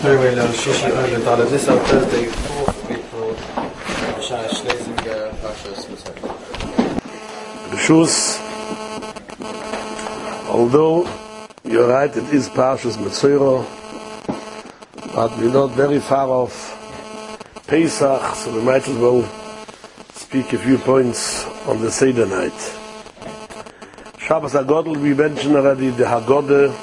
Anyway, Shishi Dollar. This on Thursday, 4th April. Shai Schlesinger, Pashas Shus. Although you're right, it is Pashas Metzora, but we're not very far off Pesach, so we might as well speak a few points on the Seder night. Shabbos HaGodel, we mentioned already the Haggadah,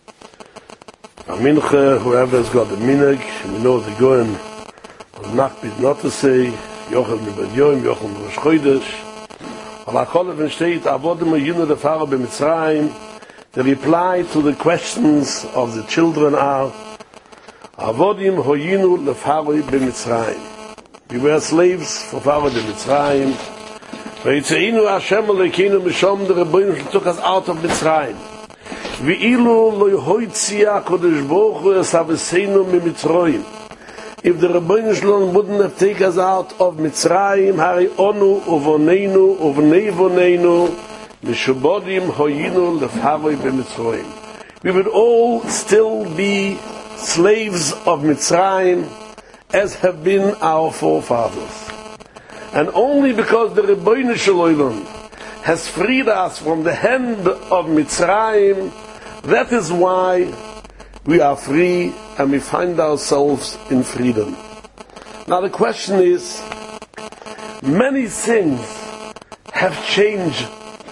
Mincha, whoever's got the minhag, we know the Goyen was Nachbid not to say, Yochel Mibad Yom, Yochel Rosh Chodesh. Aber Akolef steht, Avodim Yinu the Pharaoh b'Mitzrayim. The reply to the questions of the children are, Avodim Hoyinu the Pharaoh b'Mitzrayim. We were slaves for Pharaoh b'Mitzrayim. V'yitzeinu Hashem Elokeinu Mishom, the Rebbeinu took us out of Mitzrayim. V'ilu lo hoitzia Kodesh Baruch Hu esaveseinu miMitzrayim. If the Rebbeinu Shalom wouldn't have taken us out of Mitzrayim, hari onu uvoneinu uvnei voneinu mishubodim hoyinu lefharoi b'Mitzrayim. We would all still be slaves of Mitzrayim, as have been our forefathers. And only because the Rebbeinu Shalom has freed us from the hand of Mitzrayim, that is why we are free and we find ourselves in freedom. Now the question is, many things have changed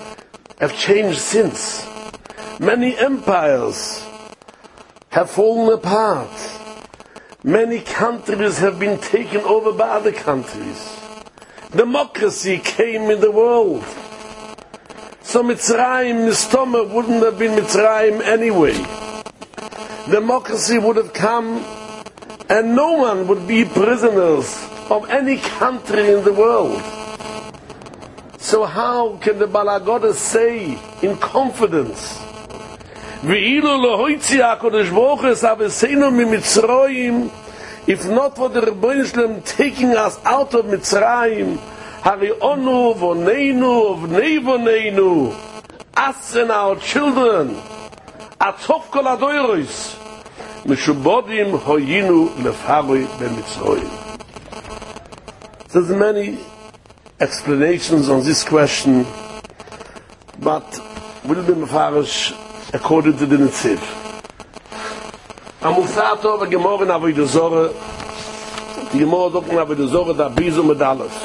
since. Many empires have fallen apart. Many countries have been taken over by other countries. Democracy came in the world. So Mitzrayim, Mistoma, wouldn't have been Mitzrayim anyway. Democracy would have come and no one would be prisoners of any country in the world. So how can the Balagoda say in confidence, if not for the Rebbeinu Shalom taking us out of Mitzrayim, Hari onu voneinu vnei voneinu, us and our children, atov kol hadoros, mishubodim hoyinu lefharoi b'Mitzrayim. There's many explanations on this question, but we'll be mefarish according to the Netziv. Amusato v'gemor in Avodah Zorah, the Gemara dok in Avodah Zorah da Bizu Medalef.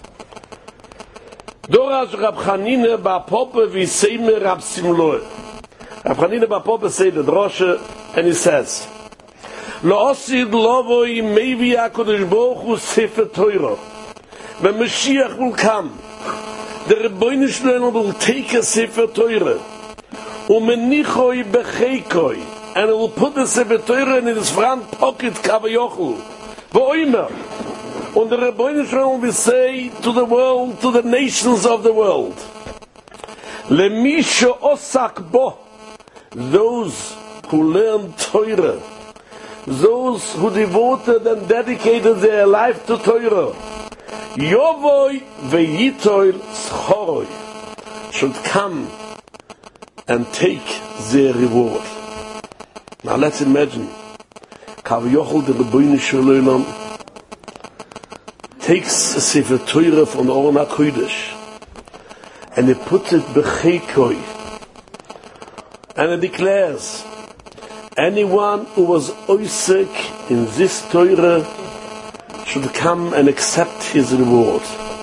Dorash Rab Chanina ba Pope v'Seime Rab Simloe. Rab Chanina ba Pope say the droshe, and he says, Lo osid lovoi mevi HaKadosh Baruch Hu Sefer Torah. When Mashiach will come, the Rebbeinu Shalom will take a Sefer Torah, umenichoi becheikoi, and he will put the Sefer Torah in his front pocket, kavayochel, v'oimer. And the Rebbeinu Shalom will say to the world, to the nations of the world, Lemisha osak bo, those who learn Torah, those who devoted and dedicated their life to Torah, Yovoi veyitoil schoroi, should come and take their reward. Now let's imagine, Kavyochel the Rebbeinu Shalom takes a Sefer Torah from the Oren HaKodesh and he puts it b'cheikoi, and it declares, anyone who was oisek in this Torah should come and accept his reward.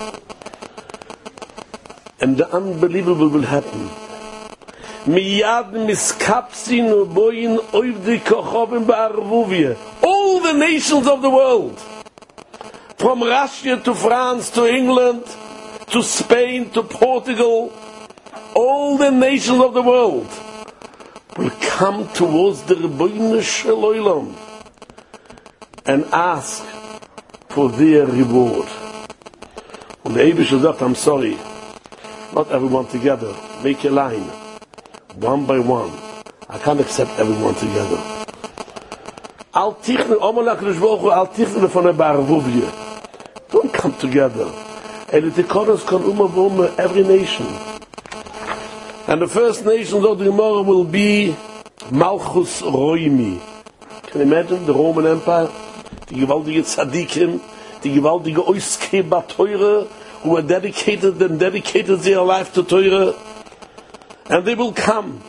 And the unbelievable will happen. Miyad miskapsin uboyin oivdi kochovim ba'arvuvia. All the nations of the world, from Russia to France to England to Spain to Portugal, all the nations of the world will come towards the Rebbeinu Shalom and ask for their reward. And the Eibush said, I'm sorry, not everyone together. Make a line, one by one. I can't accept everyone together. Al tichne omalak l'shvochu, al tichne von a barvuvia. Don't come together. And the Tikonos kan umavoma every nation. And the first nations of the Gemara will be Malchus Roimi. Can you imagine the Roman Empire? Die gewaltige Tzadikim, die gewaltige Oiskeber Teure, who were dedicated their life to Teure, and they will come.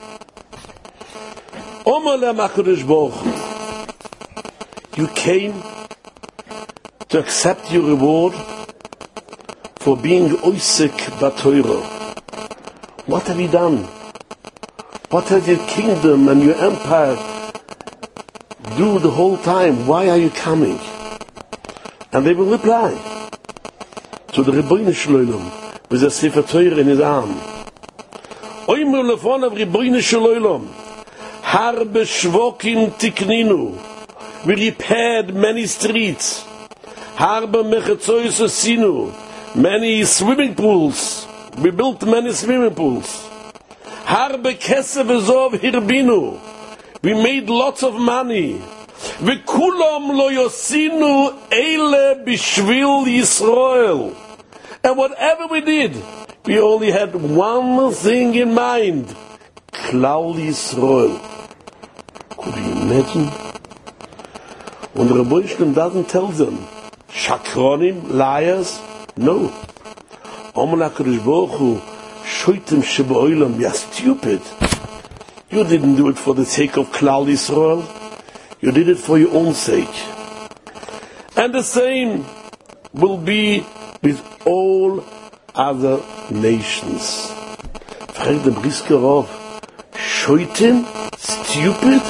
Omar HaKadosh Baruch Hu, you came to accept your reward for being Oisek Batoiro. What have you done? What has your kingdom and your empire do the whole time? Why are you coming? And they will reply to the Rebbeinu Shloilom with a Sefer Torah in his arm. Oimer lefon of Rebbeinu Shloilom, harbe shvokim tikninu. We repaired many streets. Harbe mechetzoyos asinu. Many swimming pools. We built many swimming pools. Harbe kesef ezov hirbinu. We made lots of money. V'kulam lo yosinu eile bishvil Yisrael. And whatever we did, we only had one thing in mind: Klal Yisrael. Could you imagine? And the Rebbeinu Shalom doesn't tell them, shakronim, liars. No. Omar HaKadosh Baruch Hu, shoitim sheba'olam, you're stupid. You didn't do it for the sake of Klal Yisrael. You did it for your own sake. And the same will be with all other nations. Frag the Brisker Rav, shoitim, stupid?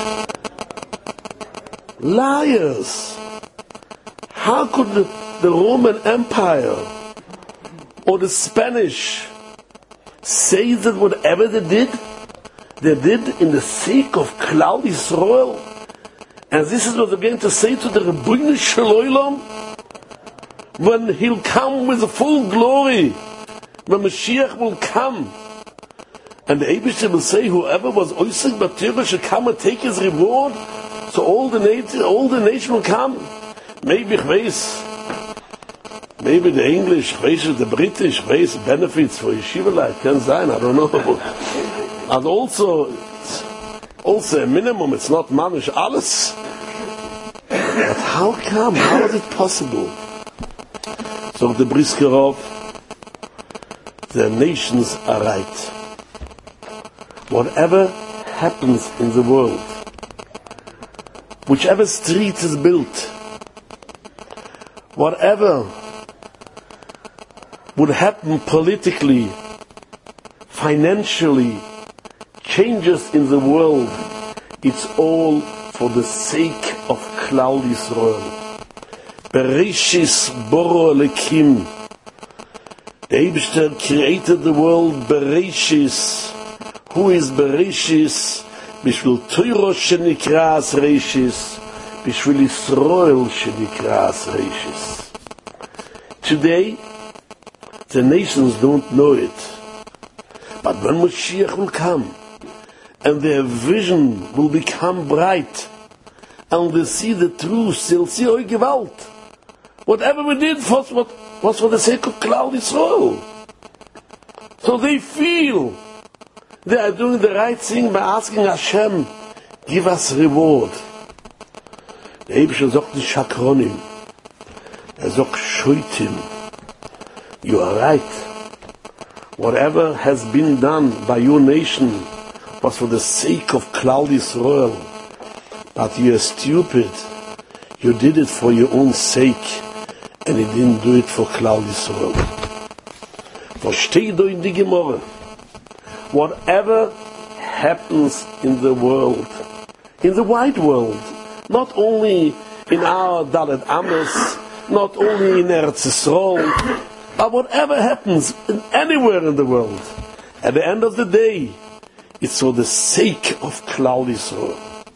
Liars. How could the Roman Empire or the Spanish say that whatever they did in the sake of Klal Yisrael? And this is what they're going to say to the Rebbeinu Shloilom when he'll come with full glory, when Mashiach will come. And the Eibishter will say, whoever was Oisek Batoiro should come and take his reward. So all the nation will come. Maybe the English, the British, benefits for yeshiva life. Can sein, I don't know. And also a minimum, it's not manish alles. But how come? How is it possible? So the Brisker Rav, the nations are right. Whatever happens in the world, whichever street is built, whatever would happen politically, financially, changes in the world, it's all for the sake of Klal Yisrael. Bereshis boro Elokim. The Eibishter created the world Bereshis. Who is Bereshis? Bishvil Torah shenikras Reishis, Bishvil Yisrael shenikras Reishis. Today, the nations don't know it. But when Mashiach will come, and their vision will become bright, and they see the truth, they'll see, oh, Gewalt. Whatever we did was for the sake of Klal Yisrael. So they feel they are doing the right thing by asking Hashem, give us reward. Der Eibishter sagt nicht Shakronim. Sagt Shoitim. You are right. Whatever has been done by your nation was for the sake of Klal Yisrael. But you are stupid. You did it for your own sake, and you didn't do it for Klal Yisrael. Versteh du in die Gemorre. Whatever happens in the world, in the wide world, not only in our Dalet Amos, not only in Eretz Yisrael, but whatever happens anywhere in the world, at the end of the day, it's for the sake of Klal Yisrael.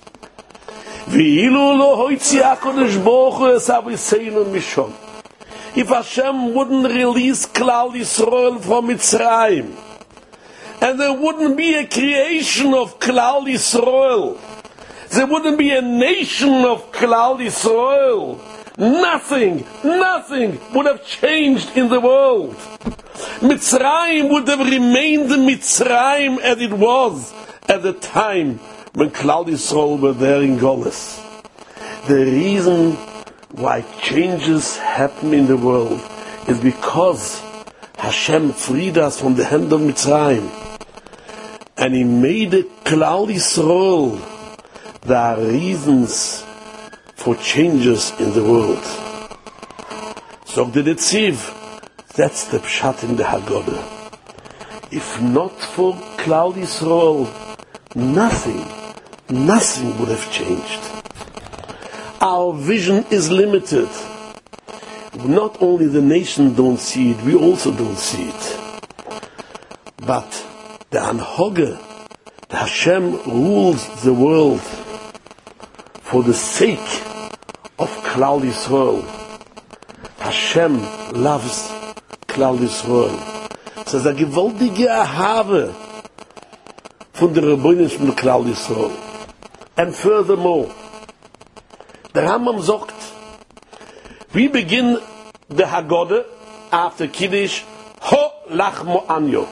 If Hashem wouldn't release Klal Yisrael from Mitzrayim, and there wouldn't be a creation of Klal Yisrael, there wouldn't be a nation of Klal Yisrael, nothing would have changed in the world. Mitzrayim would have remained Mitzrayim as it was at the time when Klal Yisrael were there in Golus. the reason why changes happen in the world is because Hashem freed us from the hand of Mitzrayim, and He made a Klal Yisrael. There are reasons for changes in the world. So the Netziv, that's the Pshat in the Haggadah. If not for Klal Yisrael, nothing would have changed. Our vision is limited. Not only the nation don't see it, we also don't see it. But the Anhoge, the Hashem rules the world for the sake of Klal Yisrael. Hashem loves Klal Yisrael. So it's a gewaltige Ahave von der Rebbeinu von Klal Yisrael. And furthermore, the Rambam sagt, we begin the Haggadah after Kiddush, Ho Lachmo Anyo.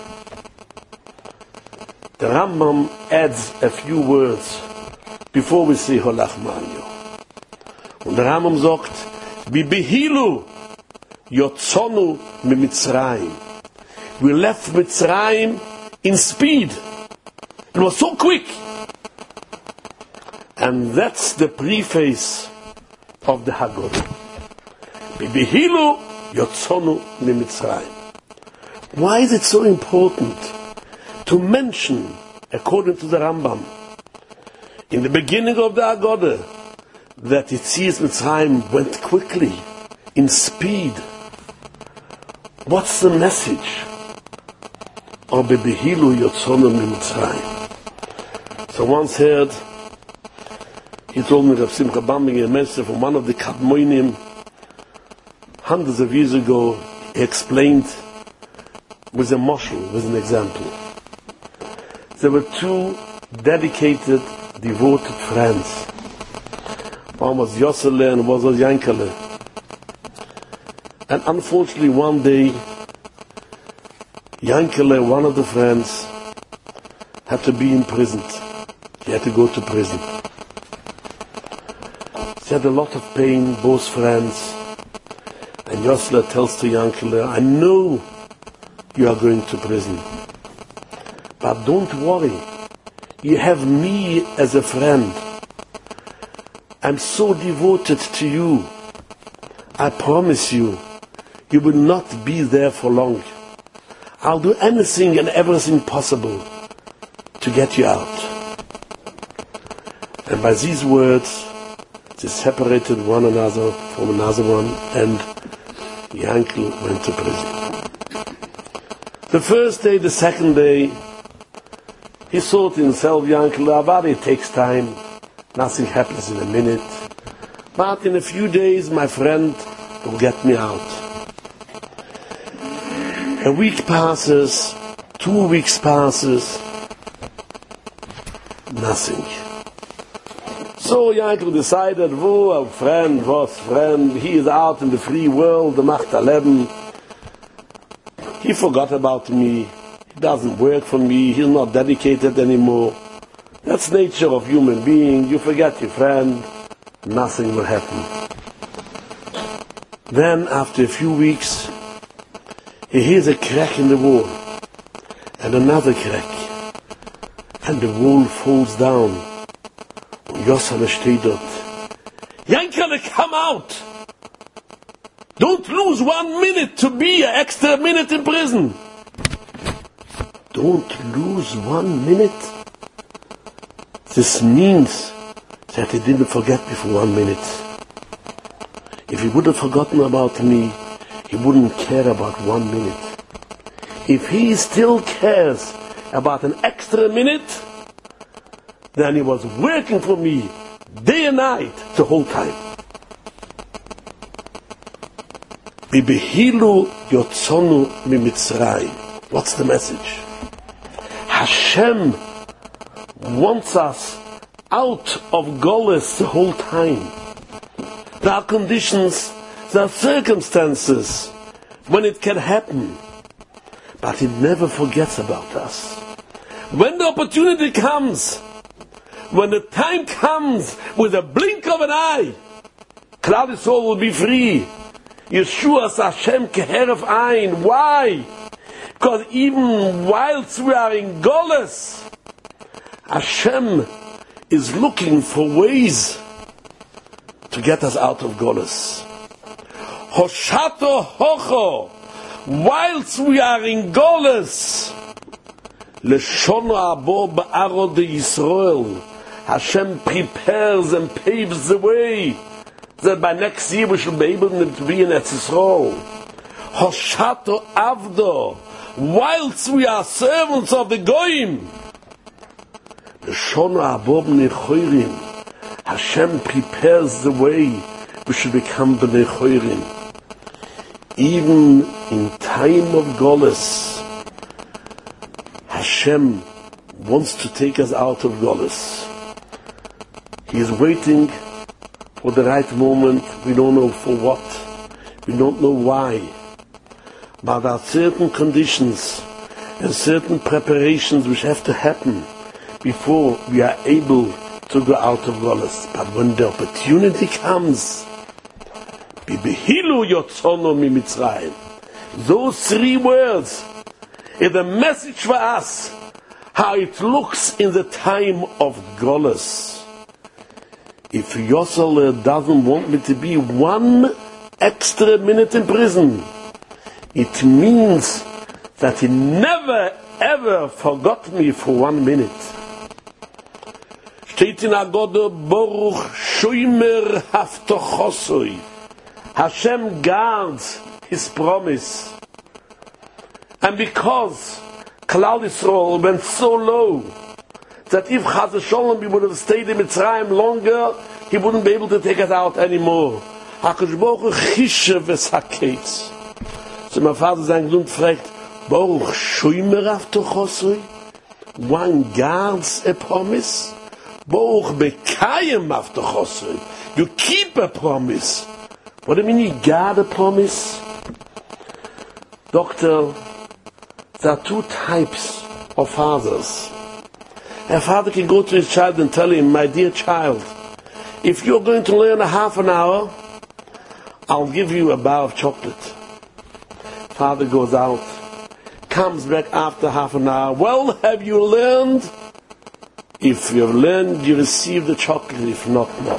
The Rambam adds a few words before we say Ho Lachmo Anyo. And the Rambam sagt, Bibehilu Yotzonu Mitzrayim. We left Mitzrayim in speed. It was so quick. And that's the preface of the Haggadah. Bibehilu Yotzonu Mitzrayim. Why is it so important to mention, according to the Rambam, in the beginning of the Haggadah, that Yetzias Mitzrayim went quickly, in speed? What's the message of Bibehilu Yotzonu Mitzrayim? So once heard, he told me, Rav Simcha Bambinger, a message from one of the Kadmonim, hundreds of years ago. He explained with a moshel, with an example. There were two dedicated, devoted friends. One was Yossele and one was Yankele. And unfortunately one day, Yankele, one of the friends, had to be imprisoned. He had to go to prison. They had a lot of pain, both friends. And Yossele tells to Yankele, I know you are going to prison, but don't worry, you have me as a friend. I'm so devoted to you. I promise you, you will not be there for long. I'll do anything and everything possible to get you out. And by these words, they separated one another from another one, and Yankel went to prison. The first day, the second day, he thought to himself, Yankel, it takes time, nothing happens in a minute, but in a few days my friend will get me out. A week passes, 2 weeks passes, nothing. So Yankel decided, a friend was friend, he is out in the free world, the macht leben. He forgot about me, he doesn't work for me, he's not dedicated anymore. That's nature of human being, you forget your friend, nothing will happen. Then after a few weeks, he hears a crack in the wall, and another crack, and the wall falls down. Yossele steht dort. Yankele, come out! Don't lose 1 minute to be an extra minute in prison. Don't lose 1 minute? This means that he didn't forget me for 1 minute. If he would have forgotten about me, he wouldn't care about 1 minute. If he still cares about an extra minute, then he was working for me day and night the whole time. Bibehilu Yotzonu Mitzrayim. What's the message? Hashem wants us out of Golus the whole time. There are conditions, there are circumstances when it can happen, but He never forgets about us. When the opportunity comes, when the time comes, with a blink of an eye, Klal Yisrael will be free. Yeshua's Hashem keheref ein. Why? Because even whilst we are in Golus, Hashem is looking for ways to get us out of Golus. Hoshato hocho, whilst we are in Golus, Leshono abo ba'arod de Yisrael, Hashem prepares and paves the way that by next year we shall be able to be in Eretz Yisrael. Hoshato avdo, whilst we are servants of the Goyim, Leshono abo b'nei choirim, Hashem prepares the way we should become b'nei choirim. Even in time of Golus, Hashem wants to take us out of Golus. He is waiting for the right moment. We don't know for what. We don't know why. But there are certain conditions and certain preparations which have to happen before we are able to go out of Golus. But when the opportunity comes, Bibehilu yotzono mi Mitzrayim, those 3 words is the message for us how it looks in the time of Golus. If Yosel doesn't want me to be 1 extra minute in prison, it means that he never ever forgot me for 1 minute. Steht in Agoda, Baruch Shoimer Haftochosoi, Hashem guards His promise. And because Klal Yisrael went so low that if Chaz v'Sholom we would have stayed in Mitzrayim longer, He wouldn't be able to take us out anymore. HaKadosh Baruch Hu chishe v'saketz. So my father sang und fragt, Baruch Shoimer Haftochosoi, one guards a promise. Baruch Bekayem Haftochosoi, you keep a promise. What do you mean you guard a promise? Doctor, there are 2 types of fathers. A father can go to his child and tell him, my dear child, if you're going to learn a half an hour, I'll give you a bar of chocolate. Father goes out, comes back after half an hour. Well, have you learned? If you have learned, you receive the chocolate. If not, not.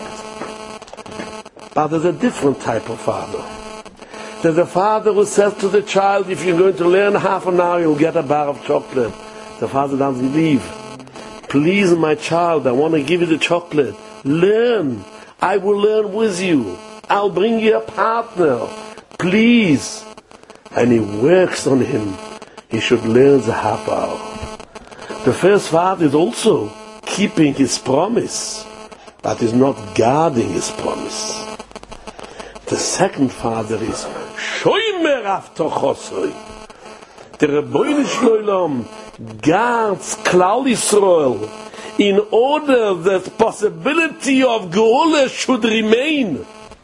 But there's a different type of father. There's a father who says to the child, if you're going to learn half an hour, you'll get a bar of chocolate. The father doesn't leave. Please, my child, I want to give you the chocolate. Learn. I will learn with you. I'll bring you a partner. Please. And he works on him. He should learn the half hour. The first father is also keeping his promise, but is not guarding his promise. The second father is Shoimer Haftochosoi. The Rebbeinu Shloilom guards Klal Yisrael in order that the possibility of Geula should remain.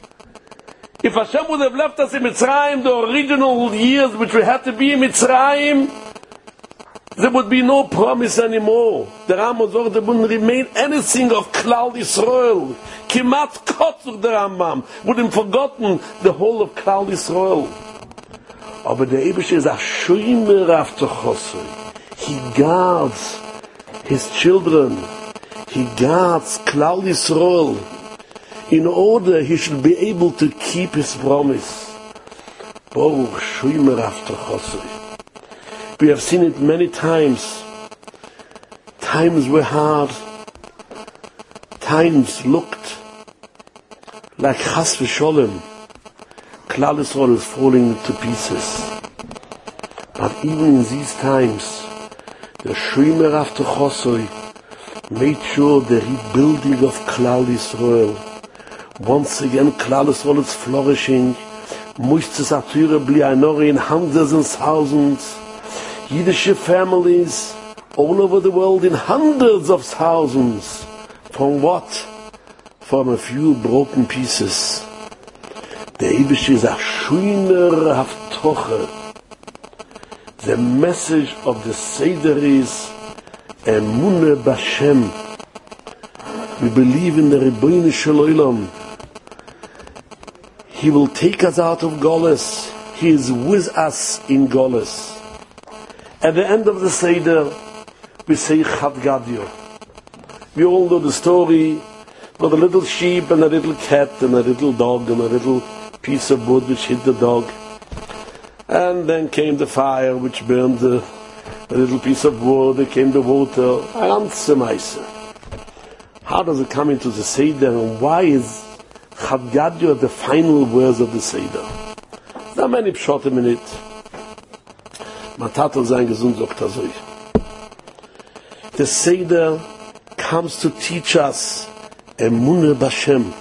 If Hashem would have left us in Mitzrayim, the original years which we had to be in Mitzrayim, there would be no promise anymore. The Rambam said there wouldn't remain anything of Klal Yisrael. Kimat Kotzur, the Rambam would have forgotten the whole of Klal Yisrael. Aber der Eibusher is a Shoimer Haftochosoi. He guards his children. He guards Klal Yisrael in order he should be able to keep his promise. Baruch Shoimer Haftochosoi. We have seen it many times. Times were hard. Times looked like Chas v'Sholem. Klal Yisrael is falling to pieces. But even in these times, the Shoimer Haftochosoi made sure the rebuilding of Klal Yisrael. Once again, Klal Yisrael is flourishing. Mushtzes Atura bli Einori in hundreds and thousands. Yiddish families all over the world in hundreds of thousands. From what? From a few broken pieces. The Eibush is a Shoimer Haftoche. The message of the Seder is Emunah B'Hashem. We believe in the Rebbeinu Shel Olam. He will take us out of Golus. He is with us in Golus. At the end of the Seder, we say Chad Gadya. We all know the story of a little sheep and a little cat and a little dog and a little piece of wood which hit the dog. And then came the fire which burned the little piece of wood, there came the water. How does it come into the Seder, and why is Chad Gadya the final words of the Seder? There are many pshatim in it. Matato sein gesund sagt so. The Seder comes to teach us Emunah B'Hashem.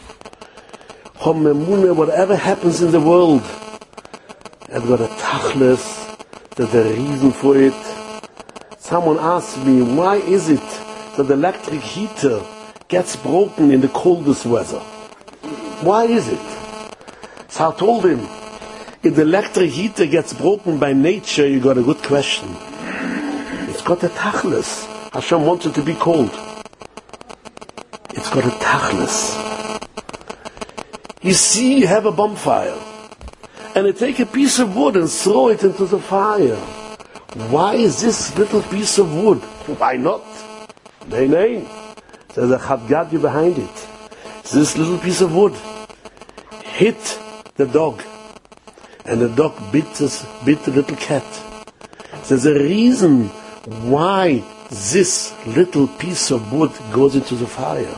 Emunah, whatever happens in the world, and got a tachlis, there's a reason for it. Someone asked me, why is it that the electric heater gets broken in the coldest weather? Why is it? So I told him, if the electric heater gets broken by nature, you got a good question. It's got a tachlis. Hashem wants it to be cold. It's got a tachlis. You see, you have a bonfire, and you take a piece of wood and throw it into the fire. Why is this little piece of wood? Why not? Nay. There's a Chad Gadya behind it. This little piece of wood hit the dog, and the dog bit the little cat. There's a reason why this little piece of wood goes into the fire.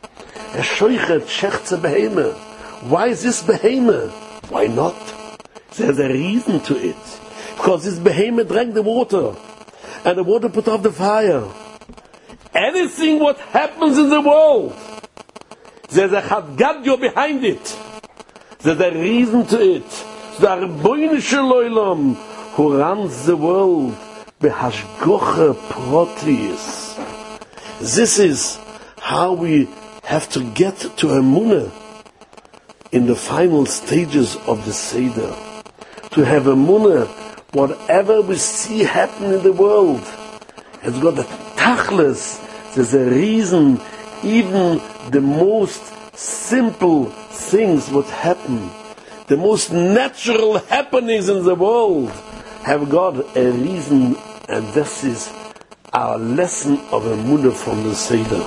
Why is this behemoth? Why not? There's a reason to it. Because this behemoth drank the water, and the water put off the fire. Anything what happens in the world, there's a Chad Gadya behind it. There's a reason to it. The Rebbeinu Shel Olam, who runs the world, behashgocha protis. This is how we have to get to Emunah in the final stages of the Seder. To have Emunah, whatever we see happen in the world, has got a tachlis. There's a reason. Even the most simple things what happen, the most natural happenings in the world, have got a reason, and this is our lesson of Emunah from the Seder.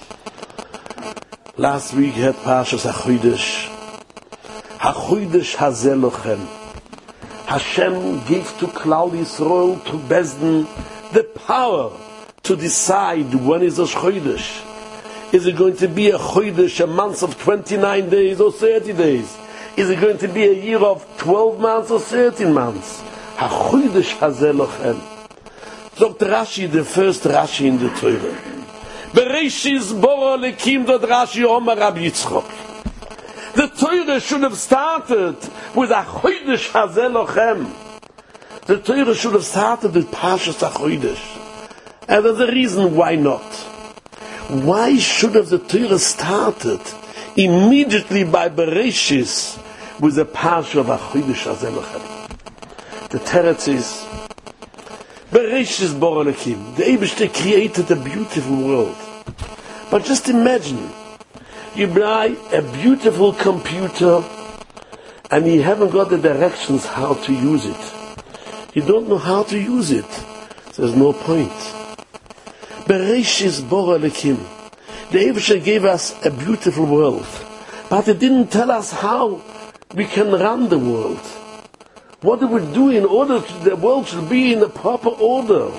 Last week we had Parshas HaChodesh. HaChodesh Hazeh Lochem. Hashem gave to Klal Yisrael, to Bezdin, the power to decide when is Rosh Chodesh. Is it going to be a Chodesh, a month of 29 days or 30 days? Is it going to be a year of 12 months or 13 months? HaChodesh Hazeh Lochem. Sagt Rashi, the first Rashi in the Torah. Bereshis Boro Lekim dot Rashi Omer Rabbi Yitzchok. The Torah should have started with HaChodesh Hazeh Lochem. The Torah should have started with Parshas HaChodesh. And there's a reason why not. Why should have the Torah started immediately by Bereshis with the Parsha of HaChodesh Hazeh Lochem? The teretz is Bereshis Boro Lekim. The Eibishter created a beautiful world. But just imagine, you buy a beautiful computer and you haven't got the directions how to use it. You don't know how to use it. There's no point. Bereshis Boro Lekim. The Eibishter gave us a beautiful world, but it didn't tell us how we can run the world. What do we do in order the world should be in a proper order?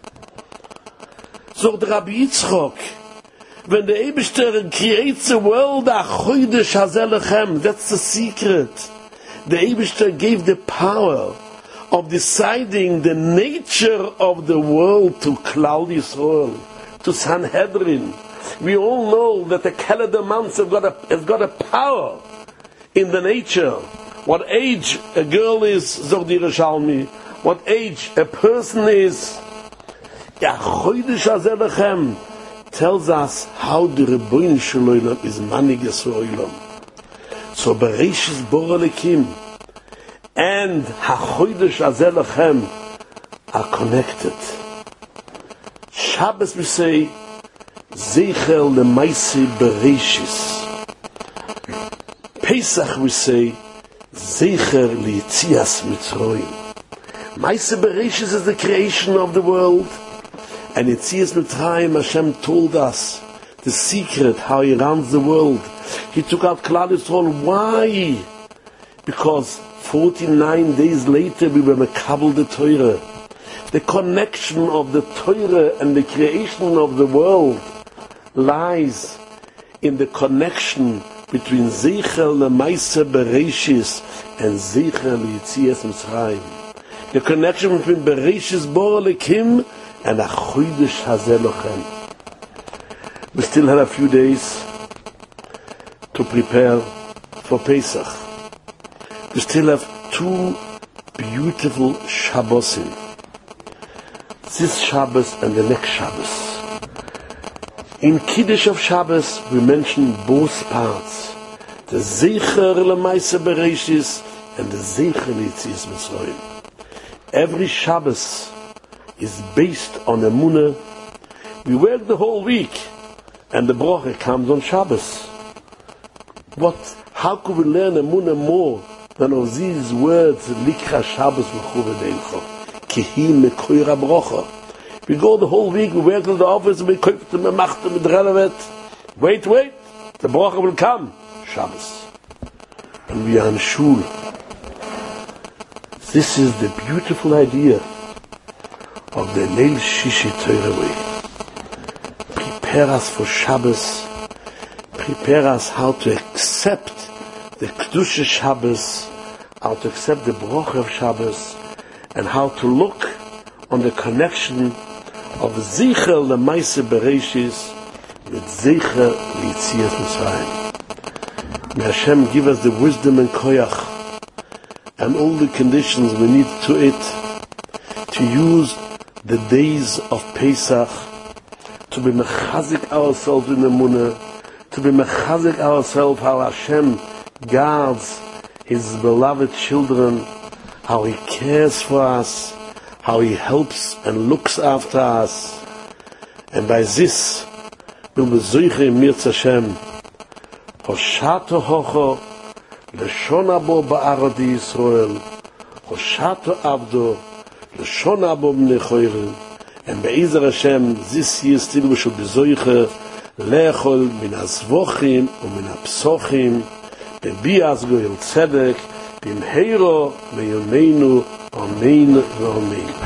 So the Rabbi Yitzchok, when the Eibishter creates a world, HaChodesh Hazeh Lochem, that's the secret. The Eibishter gave the power of deciding the nature of the world to Klal Yisrael, to Sanhedrin. We all know that the calendar months have got a power in the nature. What age a girl is, Zog di Yerushalmi, what age a person is. HaChodesh Hazeh Lochem tells us how the Rebbeinu Shel Olam is Maniges Olam. So Bereshis Boro Lekim and HaChodesh Hazeh Lochem are connected. Shabbos we say Zeicher Lemaise Bereshis. Pesach we say, Zeicher Lietzias Mitzrayim. Maise Bereshis is the creation of the world, and Yetzias Mitzrayim, Hashem told us the secret how He runs the world. He took out Klal Yisrael. Why? Because 49 days later we were mekabel the Torah. The connection of the Torah and the creation of the world lies in the connection between Zeicher Lemaise Bereshis and Zeicher Lietzias Mitzrayim. The connection between Bereshis Bora Lekim and Achodesh Hazeh Lochem. We still have a few days to prepare for Pesach. We still have 2 beautiful Shabbosim. This Shabbos and the next Shabbos. In Kiddush of Shabbos we mention both parts. The Zeicher Lemaise Bereshis and the Zeicher Lietzias Mitzrayim. Every Shabbos is based on Emunah. We work the whole week, and the bracha comes on Shabbos. How could we learn Emunah more than of these words? Likra Shabbos v'chuvedeilcho, kihi mekoira bracha. We go the whole week, we work in the office, we cook them, we macht them, with relevant. Wait, the bracha will come. Shabbos. And we are in Shul. This is the beautiful idea of the Leil Shishi Torah way. Prepare us for Shabbos. Prepare us how to accept the Kedusha Shabbos, how to accept the Bracha of Shabbos, and how to look on the connection of Zeicher Lemaise Bereshis with Zeicher Lietzias Mitzrayim. May Hashem give us the wisdom and koyach and all the conditions we need to it to use the days of Pesach to be mechazik ourselves in Emunah, to be mechazik ourselves how Hashem guards His beloved children, how He cares for us, how He helps and looks after us. And by this will be zoiche im Mirz Hashem Hoshato hocho Leshon abo ba'arad Yisrael Hoshato avdo Leshon abo b'nei choyrim. And be'ezer Hashem this year still we should be zoiche lechol min hazvochim u'min hapsochim bebias goyel tzedek b'mheiro meyomeinu amen v'amen.